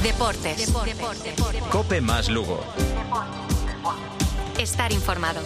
Deportes. COPE más Lugo. Estar informado.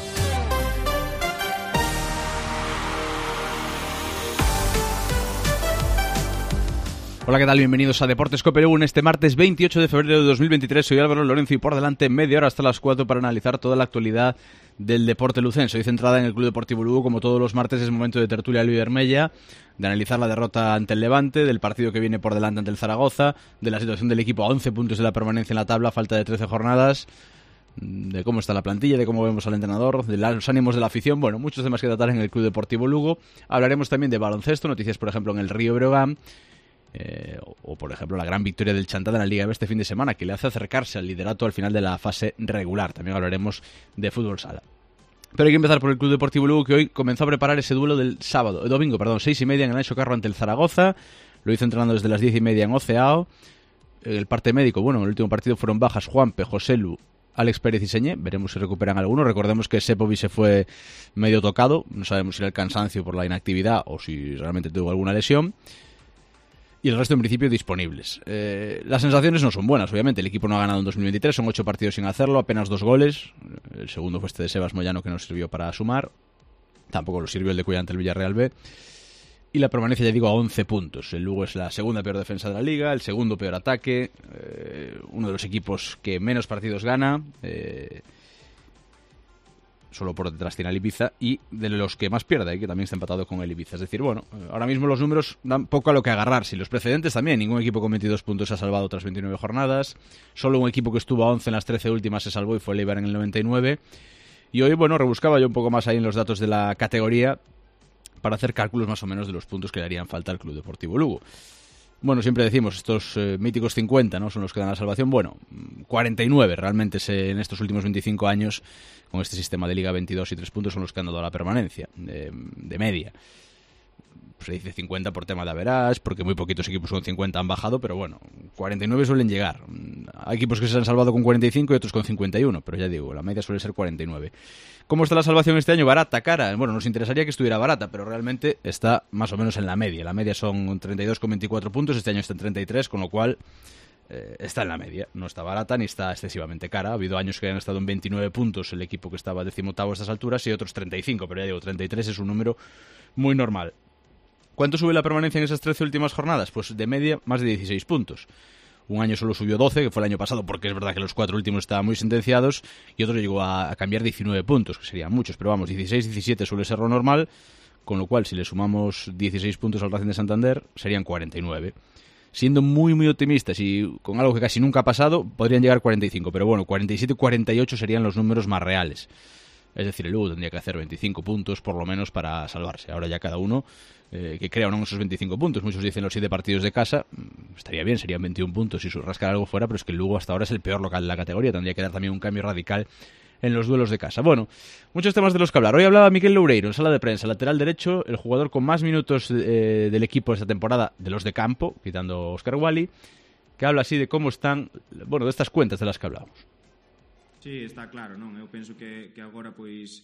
Hola, ¿qué tal? Bienvenidos a Deportes COPE Lugo en este martes 28 de febrero de 2023. Soy Álvaro Lorenzo y por delante media hora hasta las 4 para analizar toda la actualidad del deporte lucense. Hoy centrada en el Club Deportivo Lugo, como todos los martes es momento de tertulia Luis Bermella, de analizar la derrota ante el Levante, del partido que viene por delante ante el Zaragoza, de la situación del equipo a 11 puntos de la permanencia en la tabla, falta de 13 jornadas, de cómo está la plantilla, de cómo vemos al entrenador, de los ánimos de la afición. Bueno, muchos temas que tratar en el Club Deportivo Lugo. Hablaremos también de baloncesto, noticias por ejemplo en el Río Breogán. O por ejemplo la gran victoria del Chantada en la Liga B este fin de semana, que le hace acercarse al liderato al final de la fase regular. También hablaremos de fútbol sala. Pero hay que empezar por el Club Deportivo Lugo, que hoy comenzó a preparar ese duelo del domingo, 6:30 en el Anxo Carro ante el Zaragoza. Lo hizo entrenando desde las 10:30 en Oceao. El parte médico, bueno, en el último partido fueron bajas Juanpe, Joselu, Alex Pérez y Señé. Veremos si recuperan alguno. Recordemos que Sepovic se fue medio tocado. No sabemos si era el cansancio por la inactividad o si realmente tuvo alguna lesión. Y el resto en principio disponibles. Las sensaciones no son buenas, obviamente. El equipo no ha ganado en 2023, son 8 partidos sin hacerlo, apenas 2 goles. El segundo fue este de Sebas Moyano, que no sirvió para sumar. Tampoco lo sirvió el de Cuya ante el Villarreal B. Y la permanencia, ya digo, a 11 puntos. El Lugo es la segunda peor defensa de la liga, el segundo peor ataque, uno de los equipos que menos partidos gana. Solo por detrás tiene al Ibiza, y de los que más pierde, que también está empatado con el Ibiza. Es decir, bueno, ahora mismo los números dan poco a lo que agarrarse, y los precedentes también. Ningún equipo con 22 puntos se ha salvado tras 29 jornadas. Solo un equipo que estuvo a 11 en las 13 últimas se salvó, y fue el Eibar en el 99. Y hoy, bueno, rebuscaba yo un poco más ahí en los datos de la categoría para hacer cálculos más o menos de los puntos que le harían falta al Club Deportivo Lugo. Bueno, siempre decimos, estos míticos 50, ¿no?, son los que dan la salvación. Bueno, 49 realmente en estos últimos 25 años, con este sistema de Liga 22 y 3 puntos, son los que han dado la permanencia, de media. Se dice 50 por tema de average, porque muy poquitos equipos con 50 han bajado, pero bueno, 49 suelen llegar. Hay equipos que se han salvado con 45 y otros con 51, pero ya digo, la media suele ser 49. ¿Cómo está la salvación este año? ¿Barata? ¿Cara? Bueno, nos interesaría que estuviera barata, pero realmente está más o menos en la media. La media son 32,24 puntos, este año está en 33, con lo cual está en la media. No está barata ni está excesivamente cara. Ha habido años que han estado en 29 puntos el equipo que estaba 18º a estas alturas y otros 35, pero ya digo, 33 es un número muy normal. ¿Cuánto sube la permanencia en esas 13 últimas jornadas? Pues de media más de 16 puntos. Un año solo subió 12, que fue el año pasado, porque es verdad que los 4 últimos estaban muy sentenciados, y otro llegó a cambiar 19 puntos, que serían muchos, pero vamos, 16, 17 suele ser lo normal, con lo cual si le sumamos 16 puntos al Racing de Santander, serían 49. Siendo muy muy optimistas y con algo que casi nunca ha pasado, podrían llegar a 45, pero bueno, 47 y 48 serían los números más reales. Es decir, el Lugo tendría que hacer 25 puntos por lo menos para salvarse. Ahora ya cada uno que crea o no esos 25 puntos. Muchos dicen los 7 partidos de casa. Estaría bien, serían 21 puntos si rascar algo fuera, pero es que el Lugo hasta ahora es el peor local de la categoría. Tendría que dar también un cambio radical en los duelos de casa. Bueno, muchos temas de los que hablar. Hoy hablaba Miquel Loureiro en sala de prensa, lateral derecho, el jugador con más minutos del equipo esta temporada, de los de campo, quitando a Óscar Wally, que habla así de cómo están, bueno, de estas cuentas de las que hablábamos. Sí, está claro, non? Eu penso que agora pois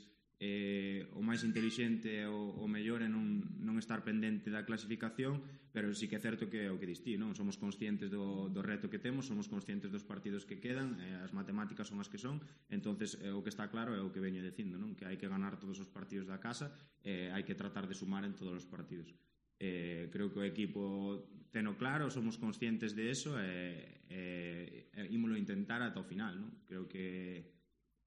o máis intelixente o mellor é non estar pendente da clasificación, pero sí que é certo que é o que dis ti, non? Somos conscientes do reto que temos, somos conscientes dos partidos que quedan, as matemáticas son as que son, entonces o que está claro é o que veño dicindo, non? Que hai que ganar todos os partidos da casa, hai que tratar de sumar en todos os partidos. Creo que o equipo teno claro, somos conscientes de eso e ímolo intentar ata o final, non? Creo que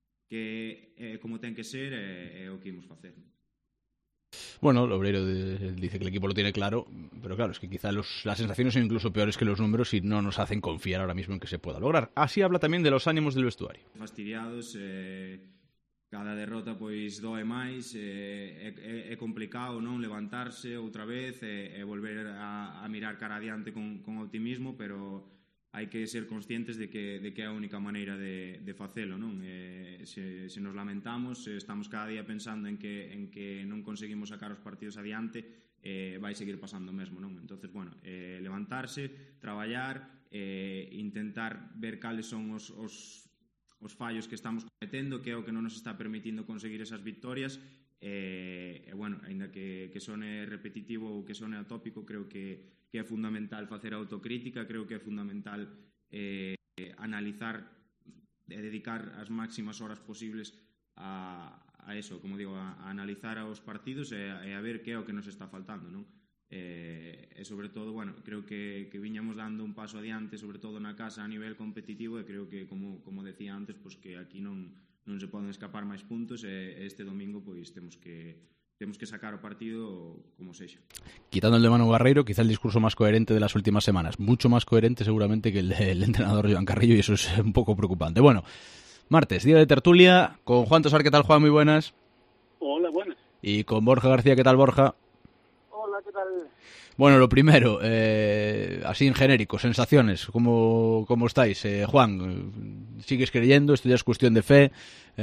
como ten que ser é o que imos facer. Bueno, Loureiro dice que el equipo lo tiene claro, pero claro, es que quizá las sensaciones son incluso peores que los números y no nos hacen confiar ahora mismo en que se pueda lograr. Así habla también de los ánimos del vestuario. Fastidiados, cada derrota pois doe máis, é complicado, non, levantarse outra vez e volver a mirar cara adiante con optimismo, pero hai que ser conscientes de que é a única maneira de facelo, non? Se nos lamentamos, estamos cada día pensando en que non conseguimos sacar os partidos adiante, vai seguir pasando mesmo, non? Entonces, bueno, levantarse, traballar, intentar ver cales son os fallos que estamos cometendo, que é o que non nos está permitindo conseguir esas victorias, bueno, ainda que sone repetitivo ou que sone atópico, creo que é fundamental facer autocrítica, creo que é fundamental analizar e dedicar as máximas horas posibles a eso, como digo, a analizar os partidos e a ver que é o que nos está faltando, non? E sobre todo, bueno, creo que viñamos dando un paso adiante, sobre todo na casa a nivel competitivo, e creo que, como decía antes, pues que aquí non se poden escapar máis puntos, e este domingo pois temos que sacar o partido como sexa. Quitando el de Manu Barreiro, quizá el discurso más coherente de las últimas semanas. Mucho más coherente seguramente que el del entrenador Joan Carrillo, y eso es un poco preocupante. Bueno, martes, día de tertulia, con Juan Tosar. ¿Qué tal, Juan? Muy buenas. Hola, buenas. Y con Borja García. ¿Qué tal, Borja? Hola, ¿qué tal? Bueno, lo primero, así en genérico, sensaciones, ¿cómo estáis? Juan, ¿sigues creyendo? Esto ya es cuestión de fe,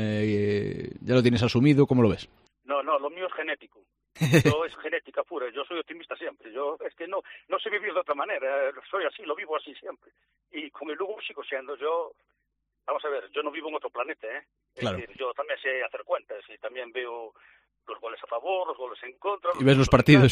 ¿ya lo tienes asumido? ¿Cómo lo ves? No, lo mío es genético. Yo es genética pura. Yo soy optimista siempre. Yo es que no sé vivir de otra manera. Soy así, lo vivo así siempre. Y con el Lugo sigo siendo yo. Vamos a ver, yo no vivo en otro planeta, ¿eh? Claro. Es decir, yo también sé hacer cuentas y también veo los goles a favor, los goles en contra. Y ves los partidos.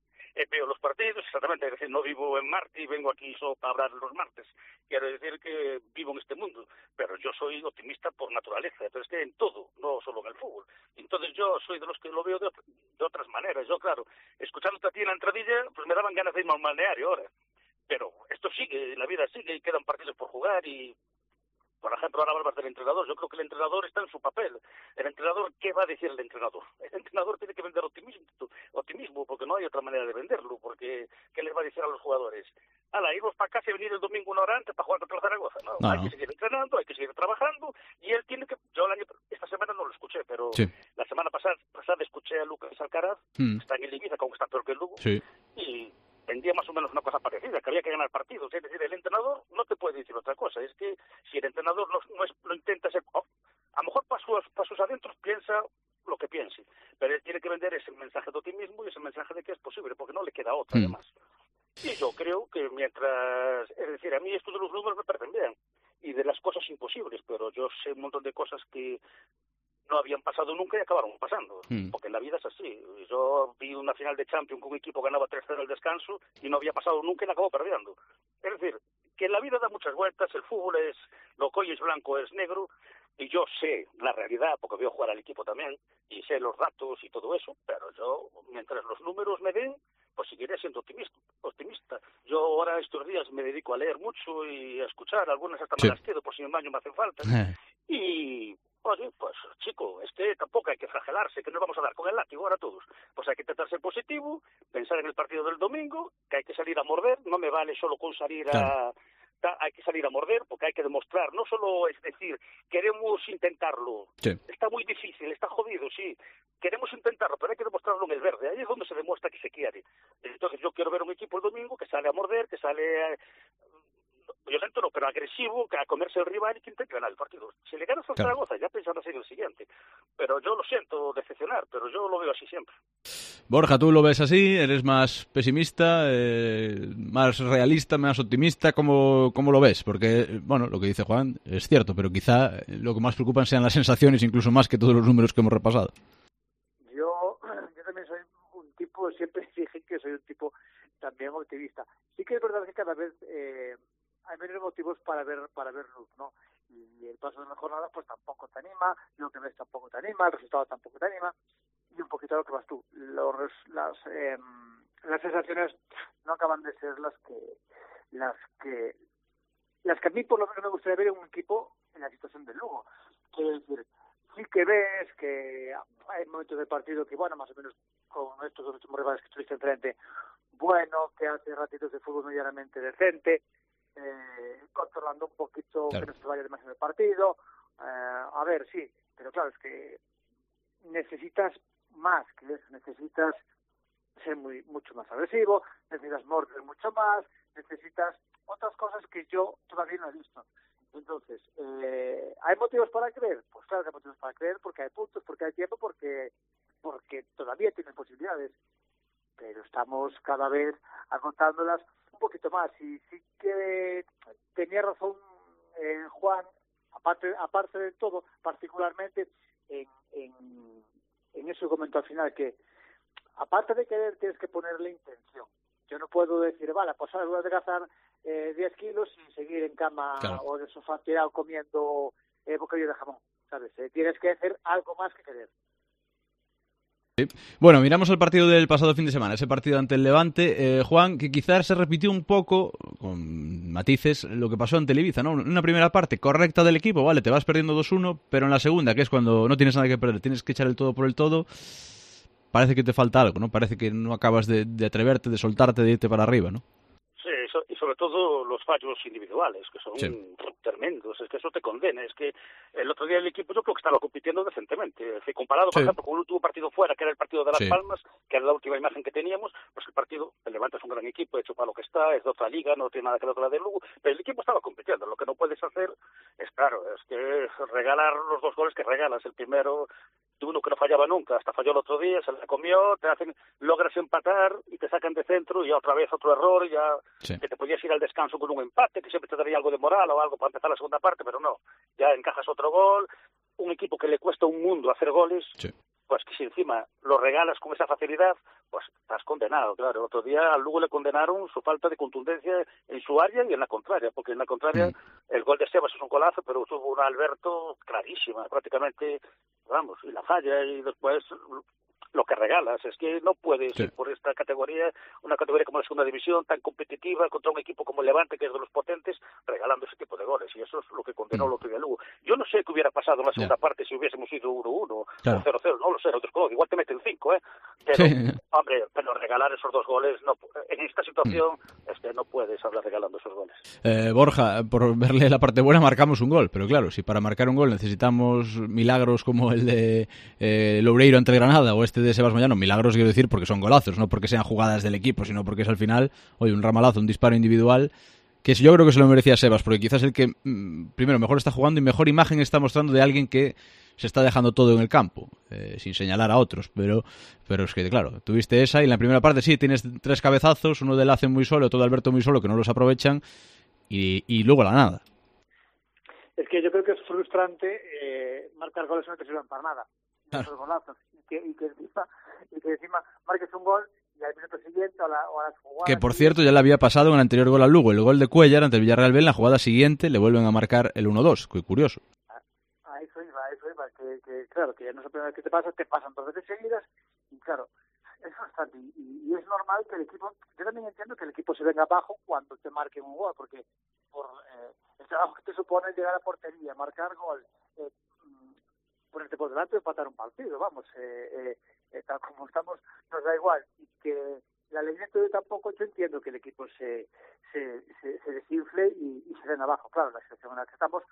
Veo los partidos, exactamente, es decir, no vivo en Marte y vengo aquí solo para hablar los martes. Quiero decir que vivo en este mundo, pero yo soy optimista por naturaleza, pero es que en todo, no solo en el fútbol. Entonces yo soy de los que lo veo de otras maneras. Yo, claro, escuchándote a ti en la entradilla, pues me daban ganas de irme al balneario ahora. Pero esto sigue, la vida sigue y quedan partidos por jugar y... Por ejemplo, ahora hablas del entrenador. Yo creo que el entrenador está en su papel. El entrenador, ¿qué va a decir el entrenador? El entrenador tiene que vender optimismo, porque no hay otra manera de venderlo. Porque ¿qué les va a decir a los jugadores? Hala, irnos para casa y venir el domingo una hora antes para jugar contra el Zaragoza. No, hay que seguir entrenando, hay que seguir trabajando, y él tiene que... Yo esta semana no lo escuché, pero sí. La semana pasada escuché a Lucas Alcaraz, que está en el Ibiza, como está peor que el Lugo, sí. Y vendía más o menos una cosa parecida, que había que ganar partidos. Es decir, el entrenador no te puede decir otra cosa. Es que si el entrenador lo intenta hacer, a lo mejor para sus adentros piensa lo que piense, pero él tiene que vender ese mensaje de optimismo y ese mensaje de que es posible, porque no le queda otra, además. Y yo creo que mientras... Es decir, a mí esto de los números me parecen bien, y de las cosas imposibles, pero yo sé un montón de cosas que no habían pasado nunca y acabaron pasando, porque en la vida es así. Yo vi una final de Champions con un equipo que ganaba 3-0 al descanso y no había pasado nunca y la acabó perdiendo. Es decir, que en la vida da muchas vueltas, el fútbol es lo que hoy es blanco es negro, y yo sé la realidad, porque veo jugar al equipo también, y sé los datos y todo eso, pero yo, mientras los números me den, pues seguiré siendo optimista. Yo ahora estos días me dedico a leer mucho y a escuchar, algunas hasta me las quedo por si en baño me hacen falta, y... Oye, pues chico, tampoco hay que flagelarse, que nos vamos a dar con el látigo ahora todos. Pues hay que intentar ser positivo, pensar en el partido del domingo, que hay que salir a morder, no me vale solo con salir hay que salir a morder, porque hay que demostrar, no solo es decir, queremos intentarlo. Sí. Está muy difícil, está jodido, sí. Queremos intentarlo, pero hay que demostrarlo en el verde. Ahí es donde se demuestra que se quiere. Entonces yo quiero ver un equipo el domingo que sale a morder, que sale... violento no, pero agresivo, a comerse el rival y que intente ganar el partido. Si le ganas al Zaragoza, ya pensarás en el siguiente. Pero yo lo siento decepcionar, pero yo lo veo así siempre. Borja, ¿tú lo ves así? ¿Eres más pesimista, más realista, más optimista? ¿Cómo lo ves? Porque, bueno, lo que dice Juan es cierto, pero quizá lo que más preocupan sean las sensaciones, incluso más que todos los números que hemos repasado. Yo también soy un tipo, siempre dije que soy un tipo también optimista. Sí que es verdad que cada vez... hay menos motivos para ver luz, ¿no? Y el paso de la jornada pues tampoco te anima, lo que ves tampoco te anima, el resultado tampoco te anima, y un poquito lo que vas tú. Las sensaciones no acaban de ser las que a mí por lo menos me gustaría ver en un equipo en la situación del Lugo. Quiero decir, sí que ves que hay momentos del partido que, bueno, más o menos con estos dos últimos rivales que estuviste enfrente, bueno, que hace ratitos de fútbol medianamente decente, controlando un poquito que no se vaya demasiado el partido, a ver, sí, pero claro, es que necesitas más que eso, necesitas ser mucho más agresivo, necesitas morder mucho más, necesitas otras cosas que yo todavía no he visto. Entonces, ¿hay motivos para creer? Pues claro que hay motivos para creer, porque hay puntos, porque hay tiempo, porque todavía tienen posibilidades, pero estamos cada vez agotándolas un poquito más. Y sí que tenía razón Juan, aparte de todo, particularmente en eso que comentó al final, que aparte de querer tienes que ponerle intención. Yo no puedo decir, vale, pues ahora voy a adelgazar 10 kilos y seguir en cama o en el sofá tirado comiendo bocadillo de jamón, ¿sabes? Tienes que hacer algo más que querer. Sí. Bueno, miramos el partido del pasado fin de semana, ese partido ante el Levante, Juan, que quizás se repitió un poco, con matices, lo que pasó ante el Ibiza, ¿no? Una primera parte correcta del equipo, vale, te vas perdiendo 2-1, pero en la segunda, que es cuando no tienes nada que perder, tienes que echar el todo por el todo, parece que te falta algo, ¿no? Parece que no acabas de atreverte, de soltarte, de irte para arriba, ¿no? Sí, y sobre todo los fallos individuales, que son tremendos, es que eso te condena, es que el otro día el equipo yo creo que estaba compitiendo decentemente, es decir, comparado, por ejemplo, con el último partido fuera, que era el partido de Las Palmas, que era la última imagen que teníamos, pues el partido, el Levante es un gran equipo, hecho para lo que está, es de otra liga, no tiene nada que ver con la de Lugo, pero el equipo estaba compitiendo, lo que no puedes hacer es, claro, es que regalar los 2 goles que regalas, el primero de uno que no fallaba nunca, hasta falló el otro día, se le comió, logras empatar y te sacan de centro y otra vez otro error, ya que te podías ir al descanso con un empate, que siempre te daría algo de moral o algo para empezar la segunda parte, pero no, ya encajas otro gol, un equipo que le cuesta un mundo hacer goles, pues que si encima lo regalas con esa facilidad, pues estás condenado, claro. El otro día al Lugo le condenaron su falta de contundencia en su área y en la contraria, porque en la contraria el gol de Sebas es un golazo, pero tuvo una Alberto clarísima, prácticamente, vamos, y la falla, y después lo que regalas, es que no puedes ir por esta categoría, una categoría como la segunda división, tan competitiva, contra un equipo como el Levante, que es de los potentes, regalando ese tipo de goles, y eso es lo que condenó el otro día Lugo. Yo no sé qué hubiera pasado en la segunda parte si hubiésemos ido 1-1 o 0-0, no lo sé, igual te meten 5, pero, hombre, pero regalar esos 2 goles, no, en esta situación, es que no puedes hablar regalando esos goles. Borja, por verle la parte buena, marcamos un gol, pero claro, si para marcar un gol necesitamos milagros como el de Loureiro ante Granada o este de Sebas Moyano, milagros quiero decir porque son golazos, no porque sean jugadas del equipo, sino porque es al final, un ramalazo, un disparo individual, que yo creo que se lo merecía Sebas, porque quizás el que primero mejor está jugando y mejor imagen está mostrando de alguien que se está dejando todo en el campo, sin señalar a otros, pero es que claro, tuviste esa y en la primera parte sí, tienes 3 cabezazos, uno de Lace muy solo, otro de Alberto muy solo, que no los aprovechan, y luego la nada. Es que yo creo que es frustrante marcar goles no te sirven para nada, esos golazos, y que encima marques un gol y al minuto siguiente o a las jugadas... Que por cierto ya le había pasado en el anterior gol al Lugo, el gol de Cuéllar ante el Villarreal B, en la jugada siguiente le vuelven a marcar el 1-2, qué curioso. A eso iba, que claro, que ya no es la primera vez que te pasan 2 veces seguidas, y claro, es frustrante, y es normal que el equipo, yo también entiendo que el equipo se venga abajo cuando te marquen un gol, porque por el trabajo que te supone llegar a la portería, marcar gol, ponerte por delante y empatar un partido, vamos, tal como estamos, nos da igual, y que la ley de tampoco, yo entiendo que el equipo se desinfle y se den abajo, claro, la situación en la que estamos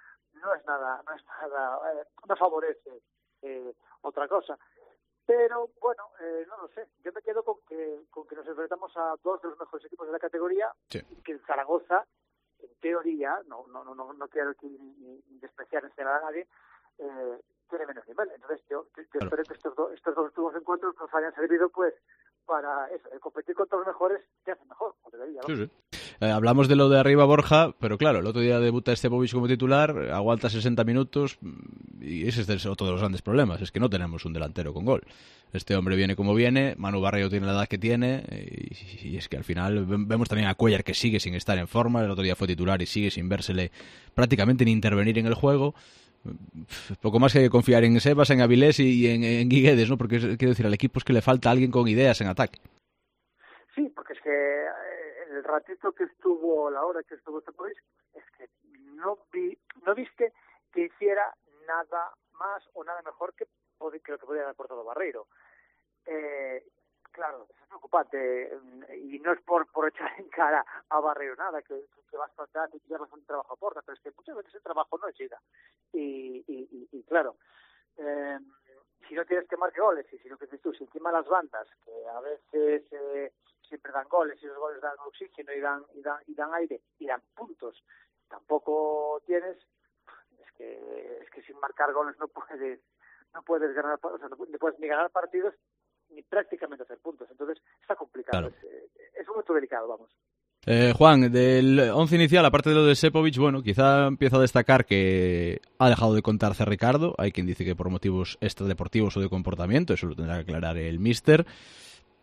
no favorece otra cosa, pero bueno, no lo sé, yo me quedo con que nos enfrentamos a 2 de los mejores equipos de la categoría, y que el Zaragoza, en teoría, no quiero ni despreciar ni señalar a nadie, tiene menos nivel. Entonces yo espero que estos dos últimos encuentros nos hayan servido pues para eso, competir contra los mejores te hace mejor, como debería, ¿no? Sí. Hablamos de lo de arriba, Borja, pero claro, el otro día debuta Estepovic como titular, aguanta 60 minutos y ese es otro de los grandes problemas, es que no tenemos un delantero con gol. Este hombre viene como viene, Manu Barrio tiene la edad que tiene y es que al final vemos también a Cuéllar que sigue sin estar en forma, el otro día fue titular y sigue sin vérsele prácticamente ni intervenir en el juego. Poco más que confiar en Sebas, en Avilés y en Guiguedes, ¿no? Porque quiero decir, al equipo es que le falta alguien con ideas en ataque. Sí, porque es que el ratito que estuvo, la hora que estuvo este país, es que no viste que hiciera nada más o nada mejor que lo que podía haber aportado Barreiro. Claro, es preocupante y no es por echar en cara a Barreiro nada, que bastante hace, que ya bastante trabajo aporta, pero es que muchas veces el trabajo no llega. Y claro, si no tienes que marcar goles y si lo que dices tú, si encima las bandas, que a veces siempre dan goles y los goles dan oxígeno y dan aire y dan puntos, tampoco tienes, es que sin marcar goles no puedes ganar, o sea, no puedes ni ganar partidos ni prácticamente hacer puntos, entonces está complicado, claro. Es un momento delicado, vamos. Juan, del 11 inicial, aparte de lo de Sepovic, bueno, quizá empiezo a destacar que ha dejado de contarse Ricardo, hay quien dice que por motivos extradeportivos o de comportamiento, eso lo tendrá que aclarar el míster,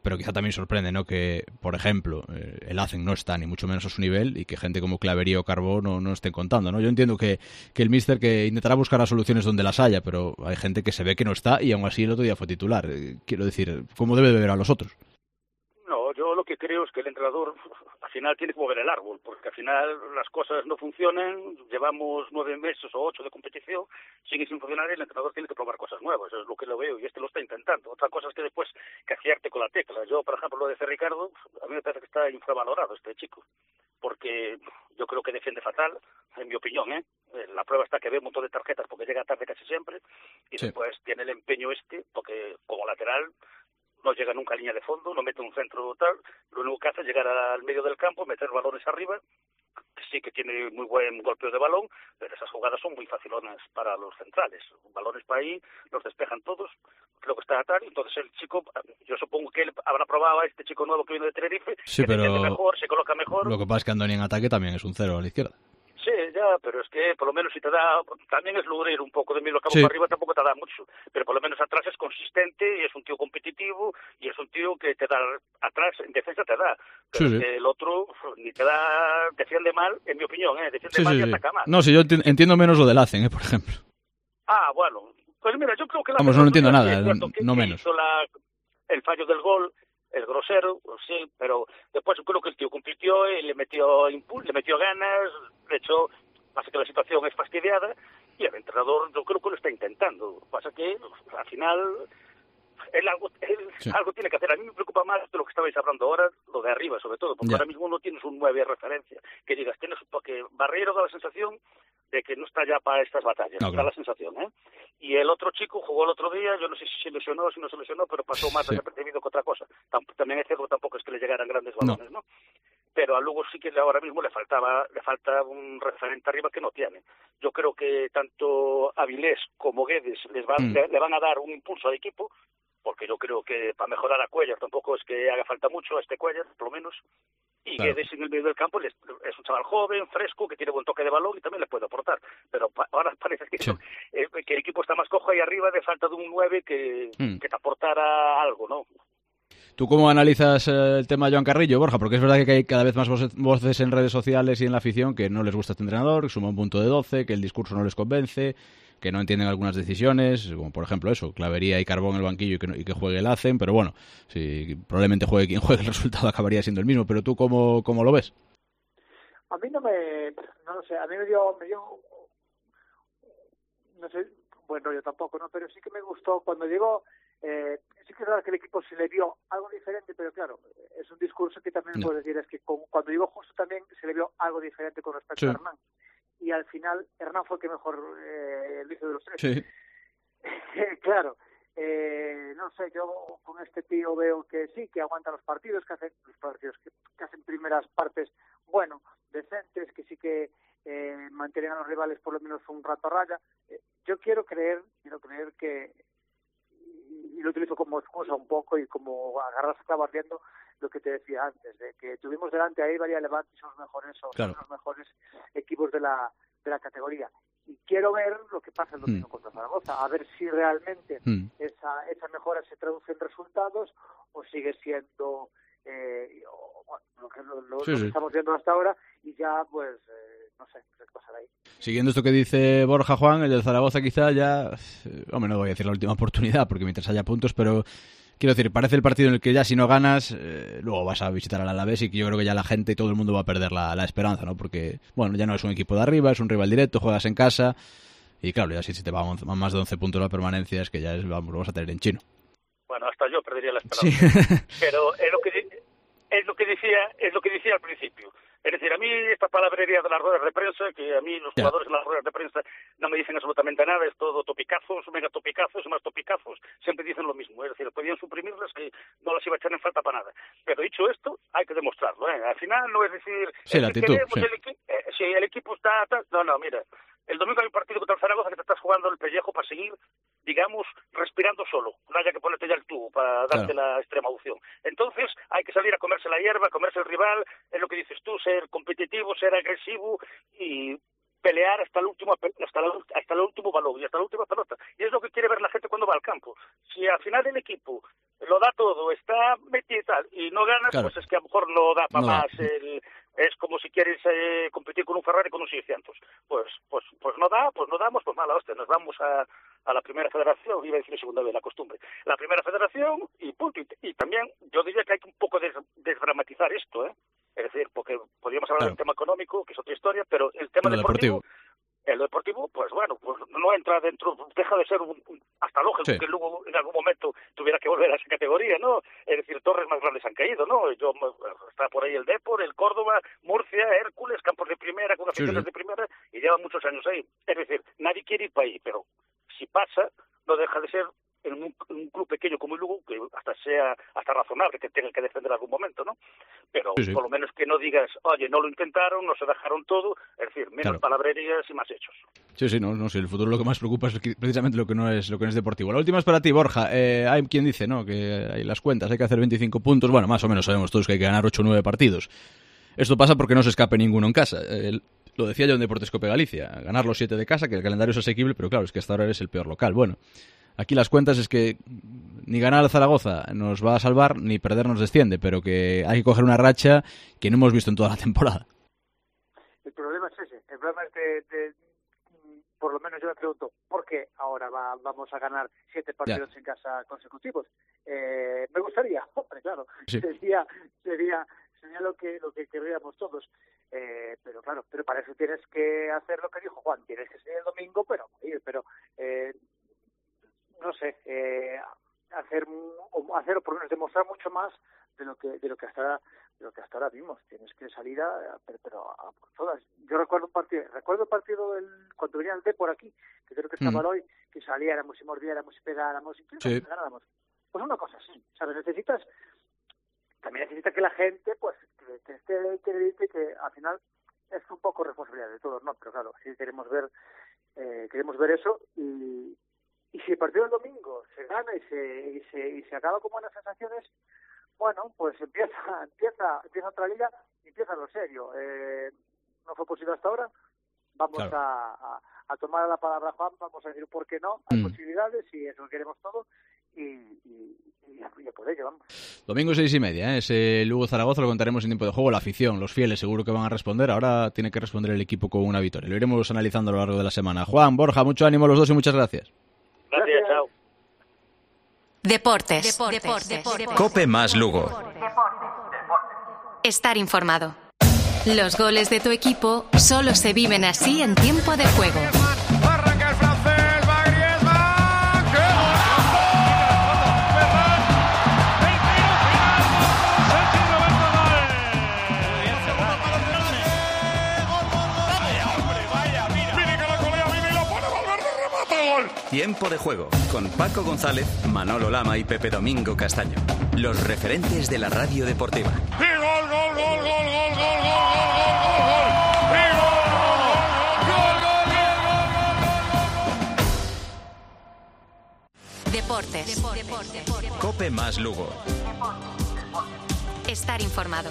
pero quizá también sorprende, ¿no? Que, por ejemplo, el Hacen no está ni mucho menos a su nivel y que gente como Clavería o Carbó no estén contando, ¿no? Yo entiendo que el míster que intentará buscar las soluciones donde las haya, pero hay gente que se ve que no está y aún así el otro día fue titular. Quiero decir, ¿cómo debe de ver a los otros? No, yo lo que creo es que el entrenador al final tiene que mover el árbol, porque al final las cosas no funcionan, llevamos 9 meses o 8 de competición, sigue sin funcionar y el entrenador tiene que probar cosas nuevas, eso es lo que lo veo y lo está intentando. Otra cosa es que después que acierte con la tecla. Yo, por ejemplo, lo de Ricardo, a mí me parece que está infravalorado este chico, porque yo creo que defiende fatal, en mi opinión, La prueba está que ve un montón de tarjetas porque llega tarde casi siempre y sí. Después tiene el empeño porque como lateral no llega nunca a línea de fondo, no mete un centro tal, lo único que hace es llegar al medio del campo, meter balones arriba, que sí que tiene muy buen golpeo de balón, pero esas jugadas son muy facilonas para los centrales, balones para ahí, los despejan todos, creo que está tal, entonces el chico, yo supongo que él habrá probado a este chico nuevo que viene de Tenerife, sí, que pero mejor, se coloca mejor. Lo que pasa es que Andoni en ataque también es un 0 a la izquierda. Sí, ya, pero es que por lo menos si te da, también es lograr un poco de medio campo sí. para arriba, tampoco te da mucho, pero por lo menos atrás es consistente y es un tío competitivo y es un tío que te da, atrás en defensa te da, pero sí, es que el otro ni te da, defiende mal, en mi opinión, defiende mal y ataca mal. No, si yo entiendo menos lo del Hacen, por ejemplo. Ah, bueno, pues mira, yo creo que Vamos, no entiendo nada, no menos. Hizo el fallo del gol, el grosero, sí, pero después creo que el tío compitió y le metió impulso, le metió ganas, de hecho, pasa que la situación es fastidiada y el entrenador yo creo que lo está intentando. Pasa que al final él algo tiene que hacer. A mí me preocupa más de lo que estabais hablando ahora, lo de arriba sobre todo, porque ahora mismo no tienes un 9 de referencia. Que digas, porque Barreiro da la sensación de que no está ya para estas batallas, da la sensación, Y el otro chico jugó el otro día, yo no sé si se lesionó o si no se lesionó, pero pasó más desapercibido que otra cosa. También es cierto, tampoco es que le llegaran grandes balones, ¿no? Pero a Lugo sí que ahora mismo le falta un referente arriba que no tiene. Yo creo que tanto Avilés como Guedes le van a dar un impulso al equipo, porque yo creo que para mejorar a Cuellar tampoco es que haga falta mucho a este Cuellar, por lo menos. Y claro. Guedes en el medio del campo es un chaval joven, fresco, que tiene buen toque de balón y también le puede aportar. Pero ahora parece que el equipo está más cojo ahí arriba de falta de un 9 que te aportara algo, ¿no? ¿Tú cómo analizas el tema de Joan Carrillo, Borja? Porque es verdad que hay cada vez más voces en redes sociales y en la afición que no les gusta este entrenador, que suma un punto de 12, que el discurso no les convence, que no entienden algunas decisiones, como por ejemplo eso, Clavería y Carbó en el banquillo y que juegue el Hacen, pero bueno, si probablemente juegue quien juegue, el resultado acabaría siendo el mismo. Pero tú, ¿cómo lo ves? A mí no lo sé, a mí me dio, no sé, bueno, yo tampoco, ¿no? Pero sí que me gustó cuando llegó. Sí que es verdad que el equipo se le vio algo diferente, pero claro, es un discurso que también puedo decir, es que cuando llegó justo también se le vio algo diferente con respecto a Hernán. Y al final Hernán fue el que mejor lo hizo de los tres. Sí. Claro, no sé, yo con este tío veo que sí, que aguanta los partidos, que hacen primeras partes, bueno, decentes, que sí que mantienen a los rivales por lo menos un rato a raya. Yo quiero creer que, y lo utilizo como excusa un poco y como agarras a clavar viendo lo que te decía antes, de que tuvimos delante a Eibar y a Levante y son los mejores equipos de la categoría. Y quiero ver lo que pasa el domingo contra Zaragoza, a ver si realmente esa mejora se traduce en resultados o sigue siendo lo que estamos viendo hasta ahora y ya pues no sé qué pasará ahí. Siguiendo esto que dice Borja, Juan, el de Zaragoza quizá ya, hombre, no voy a decir la última oportunidad porque mientras haya puntos, pero quiero decir, parece el partido en el que ya si no ganas, luego vas a visitar al Alavés y que yo creo que ya la gente y todo el mundo va a perder la esperanza, ¿no? Porque, bueno, ya no es un equipo de arriba, es un rival directo, juegas en casa y claro, ya si te va más de 11 puntos la permanencia es que ya lo vas a tener en chino. Bueno, hasta yo perdería la esperanza. Sí. Pero es lo que decía al principio. Es decir, a mí esta palabrería de las ruedas de prensa, que a mí los jugadores en las ruedas de prensa no me dicen absolutamente nada, es todo topicazos, mega topicazos, más topicazos, siempre dicen lo mismo. Es decir, podían suprimirlas que no las iba a echar en falta para nada. Pero dicho esto, hay que demostrarlo. Al final no es decir, sí, la actitud, si el equipo está... No, mira, el domingo hay un partido contra el Zaragoza que te estás jugando el pellejo para seguir, digamos, respirando solo. No haya que ponerte ya el tubo para darte la extrema opción. Entonces, hay que salir a comerse la hierba, a comerse el rival, es lo que dices tú, ser competitivo, ser agresivo y pelear hasta el último balón y hasta la última pelota. Y es lo que quiere ver la gente cuando va al campo. Si al final el equipo lo da todo, está metido y tal, y no ganas, claro. Pues es que a lo mejor no da para No da. más. Es como si quieres competir con un Ferrari con un 600. Pues no da, pues no damos, pues mala hostia, nos vamos a la primera federación, iba a decir segunda vez, la costumbre. La primera federación y punto. Y también yo diría que hay que un poco desdramatizar esto, ¿eh? Es decir, porque podríamos hablar del tema económico, que es otra historia, pero el tema deportivo. El deportivo, pues bueno, pues no entra dentro, deja de ser hasta lógico que luego en algún momento tuviera que volver a esa categoría, ¿no? Es decir, torres más grandes han caído, ¿no? Está por ahí el Depor, el Córdoba, Murcia, Hércules, campos de primera, con aficiones de primera, y llevan muchos años ahí. Es decir, nadie quiere ir para ahí, pero si pasa, no deja de ser en un club pequeño como el Lugo, que sea razonable que tengan que defender algún momento, ¿no? Pero por lo menos que no digas, oye, no lo intentaron, no se dejaron todo, es decir, menos palabrerías y más hechos. Sí, no, el futuro lo que más preocupa es precisamente lo que no es deportivo. La última es para ti, Borja. Hay quien dice, ¿no?, que hay las cuentas, hay que hacer 25 puntos, bueno, más o menos sabemos todos que hay que ganar 8 o 9 partidos. Esto pasa porque no se escape ninguno en casa. Lo decía yo en Deportes Cope Galicia, ganar los 7 de casa, que el calendario es asequible, pero claro, es que hasta ahora eres el peor local. Bueno, aquí las cuentas es que ni ganar al Zaragoza nos va a salvar, ni perder nos desciende, pero que hay que coger una racha que no hemos visto en toda la temporada. El problema es ese. El problema es por lo menos yo me pregunto, ¿por qué ahora vamos a ganar 7 partidos en casa consecutivos? Me gustaría, hombre, claro, sería lo que querríamos todos. Pero claro, pero para eso tienes que hacer lo que dijo Juan, tienes que ser el domingo, pero no sé, hacer o por lo menos demostrar mucho más de lo que hasta ahora vimos. Tienes que salir pero a por todas. Yo recuerdo el partido cuando venía el D por aquí, que creo que estaba hoy, que saliéramos y mordiéramos y pegáramos y ganáramos. Pues una cosa así, ¿sabes? También necesita que la gente pues que esté que al final es un poco responsabilidad de todos, ¿no? Pero claro, sí queremos ver eso y si el partido del domingo se gana y se acaba con buenas sensaciones, bueno, pues empieza otra liga y empieza lo serio. No fue posible hasta ahora. Vamos a tomar la palabra Juan, vamos a decir por qué no, hay posibilidades y eso queremos todo y por ello vamos. Domingo 6:30, ese Lugo-Zaragoza lo contaremos en tiempo de juego. La afición, los fieles seguro que van a responder. Ahora tiene que responder el equipo con una victoria. Lo iremos analizando a lo largo de la semana. Juan, Borja, mucho ánimo a los dos y muchas gracias. Gracias, chao. Deportes. Cope más Lugo. Estar informado. Los goles de tu equipo solo se viven así en tiempo de juego. Arranca el francés, va Griezmann. ¡Qué golazo! El tiro final, Sánchez Roberto Gol. Vaya, mira. Mire que la colea, viene y lo pone Valverde, remata, gol. Tiempo de juego con Paco González, Manolo Lama y Pepe Domingo Castaño. Los referentes de la radio deportiva. Y gol. Deportes. Cope más Lugo. Estar informado.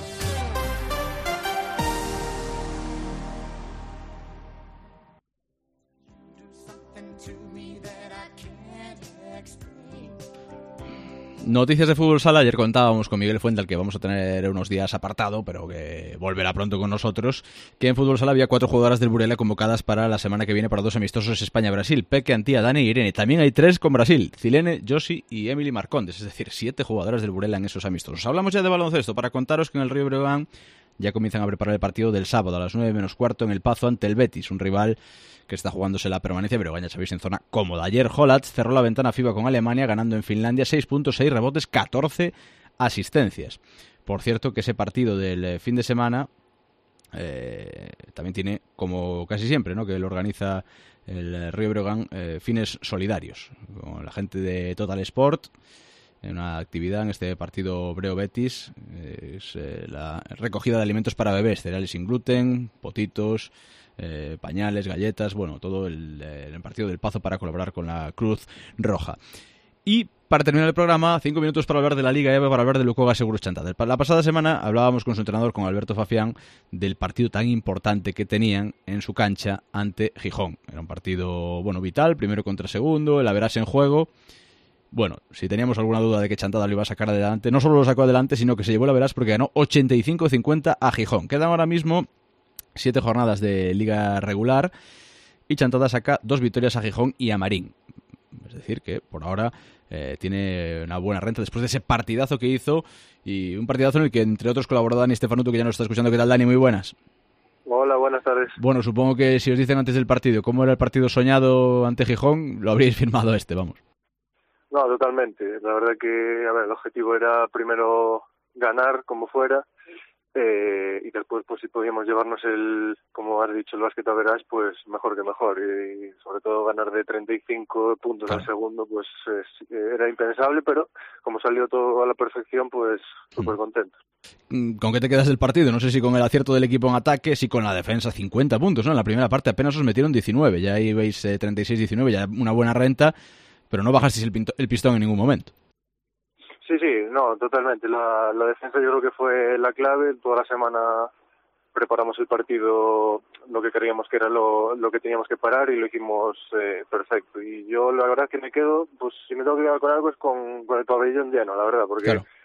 Noticias de fútbol sala. Ayer contábamos con Miguel Fuente, al que vamos a tener unos días apartado, pero que volverá pronto con nosotros, que en fútbol sala había 4 jugadoras del Burela convocadas para la semana que viene para 2 amistosos España-Brasil. Peque, Antía, Dani y Irene. También hay 3 con Brasil: Cilene, Josi y Emily Marcondes. Es decir, 7 jugadoras del Burela en esos amistosos. Hablamos ya de baloncesto para contaros que en el Río Breogán ya comienzan a preparar el partido del sábado a las 9:15 en el Pazo ante el Betis, un rival que está jugándose la permanencia. Breogán, ya sabéis, en zona cómoda. Ayer Hollatz cerró la ventana FIBA con Alemania, ganando en Finlandia 6 puntos, 6 rebotes, 14 asistencias. Por cierto, que ese partido del fin de semana también tiene, como casi siempre, ¿no?, que lo organiza el Río Breogán, fines solidarios con la gente de Total Sport, en una actividad en este partido Breo-Betis. Es la recogida de alimentos para bebés, cereales sin gluten, potitos, pañales, galletas, bueno, todo el partido del Pazo para colaborar con la Cruz Roja. Y para terminar el programa, 5 minutos para hablar de la Liga EVE, para hablar de Lukoga Seguros Chantader. La pasada semana hablábamos con su entrenador, con Alberto Fafián, del partido tan importante que tenían en su cancha ante Gijón. Era un partido, bueno, vital, primero contra segundo, el average en juego. bueno, si teníamos alguna duda de que Chantada lo iba a sacar adelante, no solo lo sacó adelante, sino que se llevó la veras porque ganó 85-50 a Gijón. Quedan ahora mismo 7 jornadas de liga regular y Chantada saca 2 victorias a Gijón y a Marín. Es decir, que por ahora tiene una buena renta después de ese partidazo que hizo, y un partidazo en el que entre otros colaboró Dani Stefanuto, que ya nos está escuchando. ¿Qué tal, Dani? Muy buenas. Hola, buenas tardes. Bueno, supongo que si os dicen antes del partido cómo era el partido soñado ante Gijón, lo habríais firmado vamos. No, totalmente. La verdad que, el objetivo era primero ganar como fuera, y después, pues si podíamos llevarnos como has dicho, el básquet a verás, pues mejor que mejor. Y sobre todo ganar de 35 puntos al segundo, pues era impensable, pero como salió todo a la perfección, pues súper contento. ¿Con qué te quedas del partido? No sé si con el acierto del equipo en ataque, si con la defensa. 50 puntos, ¿no? En la primera parte apenas os metieron 19, ya ahí veis 36-19, ya una buena renta, pero no bajasteis el pistón en ningún momento. Sí, no, totalmente. La defensa yo creo que fue la clave. Toda la semana preparamos el partido, lo que creíamos que era lo que teníamos que parar, y lo hicimos perfecto. Y yo la verdad que me quedo, pues si me tengo que quedar con algo es con el pabellón lleno, la verdad, porque claro.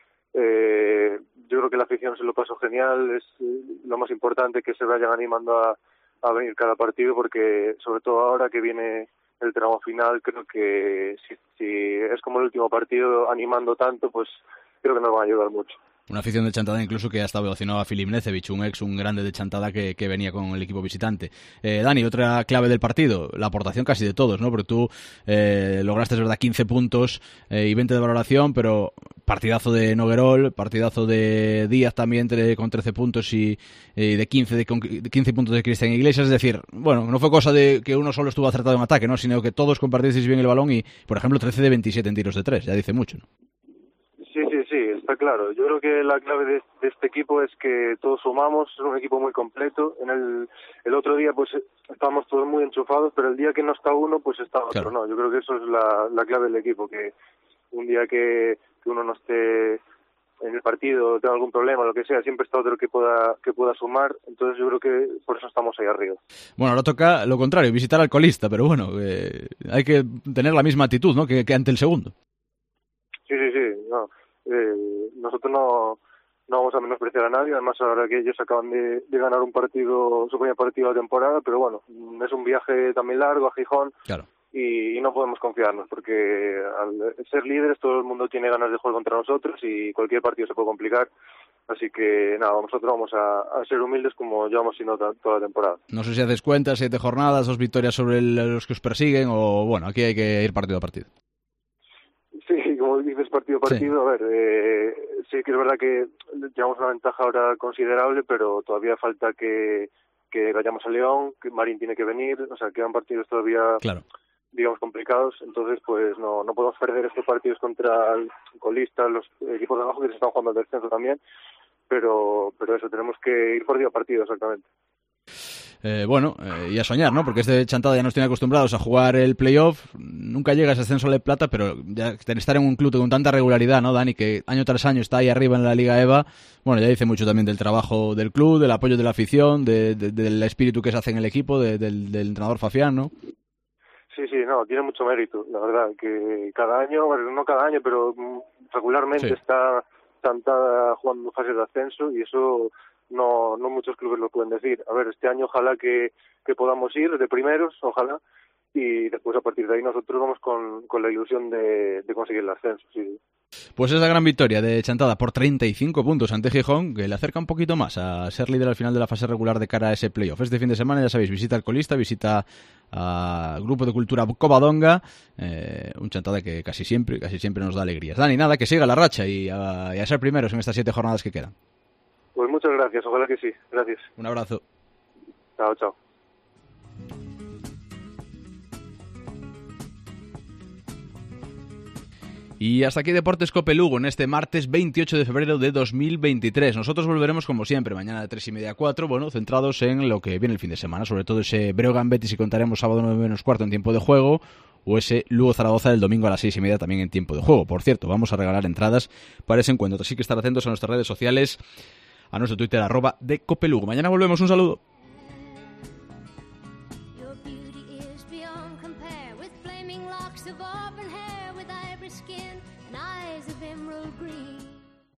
Yo creo que la afición se lo pasó genial. Es lo más importante, que se vayan animando a venir cada partido, porque sobre todo ahora que viene el tramo final, creo que si es como el último partido animando tanto, pues creo que nos va a ayudar mucho. Una afición de Chantada incluso que hasta velocinó a Filip Necevich, un grande de Chantada que venía con el equipo visitante. Dani, otra clave del partido, la aportación casi de todos, ¿no? Porque tú lograste, es verdad, 15 puntos y 20 de valoración, pero partidazo de Noguerol, partidazo de Díaz también con 13 puntos y de 15 puntos de Cristian Iglesias. Es decir, bueno, no fue cosa de que uno solo estuvo acertado en ataque, ¿no? Sino que todos compartisteis bien el balón y, por ejemplo, 13 de 27 en tiros de 3, ya dice mucho, ¿no? Sí, está claro. Yo creo que la clave de este equipo es que todos sumamos, es un equipo muy completo. En el otro día pues estábamos todos muy enchufados, pero el día que no está uno, pues está otro, claro. No, yo creo que eso es la clave del equipo, que un día que uno no esté en el partido, tenga algún problema, lo que sea, siempre está otro que pueda sumar. Entonces yo creo que por eso estamos ahí arriba. Bueno, ahora toca lo contrario, visitar al colista, pero bueno, hay que tener la misma actitud, ¿no? que ante el segundo. Sí, no. Nosotros no vamos a menospreciar a nadie. Además, ahora que ellos acaban de ganar su primer partido de la temporada, pero bueno, es un viaje también largo a Gijón. Claro. Y no podemos confiarnos, porque al ser líderes todo el mundo tiene ganas de jugar contra nosotros y cualquier partido se puede complicar. Así que nada, nosotros vamos a ser humildes como llevamos siendo toda la temporada. No sé si haces cuenta, 7 jornadas, 2 victorias sobre los que os persiguen, o bueno, aquí hay que ir partido a partido. Sí, como dices, partido a partido. Sí. A ver, sí que es verdad que llevamos una ventaja ahora considerable, pero todavía falta que vayamos a León, que Marín tiene que venir, o sea, quedan partidos todavía, claro, digamos, complicados. Entonces, pues no podemos perder estos partidos contra el colista, los equipos de abajo que se están jugando al descenso también, pero eso, tenemos que ir partido a partido, exactamente. Y a soñar, ¿no? Porque este Chantada ya nos tiene acostumbrados a jugar el playoff, nunca llega a ese ascenso de plata, pero ya estar en un club con tanta regularidad, ¿no, Dani? Que año tras año está ahí arriba en la Liga EVA, bueno, ya dice mucho también del trabajo del club, del apoyo de la afición, del espíritu que se hace en el equipo, del entrenador Fafián, ¿no? Sí, no, tiene mucho mérito, la verdad, que cada año, bueno, no cada año, pero regularmente está Chantada jugando fases de ascenso, y eso no muchos clubes lo pueden decir. A ver, este año ojalá que podamos ir de primeros, ojalá, y después a partir de ahí nosotros vamos con la ilusión de conseguir el ascenso, sí. Pues esa gran victoria de Chantada por 35 puntos ante Gijón, que le acerca un poquito más a ser líder al final de la fase regular de cara a ese playoff. Este fin de semana, ya sabéis, visita al colista, visita al Grupo de Cultura Covadonga, un Chantada que casi siempre nos da alegrías. Dani, nada, que siga la racha y a ser primeros en estas 7 jornadas que quedan. Pues muchas gracias, ojalá que sí. Gracias. Un abrazo. Chao. Y hasta aquí Deportes Cope Lugo en este martes 28 de febrero de 2023. Nosotros volveremos como siempre mañana de 3:30 a 4, bueno, centrados en lo que viene el fin de semana, sobre todo ese Breogán Betis, y contaremos sábado 9:15 en tiempo de juego, o ese Lugo Zaragoza del domingo a las 6:30 también en tiempo de juego. Por cierto, vamos a regalar entradas para ese encuentro, así que estar atentos a nuestras redes sociales, a nuestro Twitter @decopelugo. Mañana volvemos, un saludo.